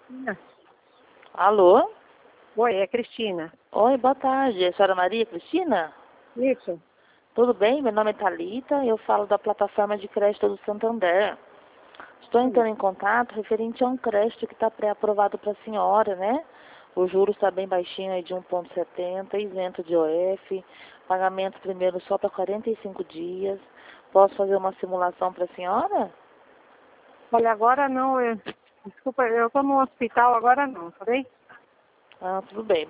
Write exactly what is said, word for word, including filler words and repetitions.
Cristina. Alô? Oi, é Cristina. Oi, boa tarde. É a senhora Maria Cristina? Isso. Tudo bem? Meu nome é Thalita, eu falo da plataforma de crédito do Santander. Estou entrando em contato referente a um crédito que está pré-aprovado para a senhora, né? O juros está bem baixinho aí de um vírgula setenta, isento de O F, pagamento primeiro só para quarenta e cinco dias. Posso fazer uma simulação para a senhora? Olha, agora não, eu... desculpa, eu estou no hospital, agora não, tá bem? Ah, tudo bem.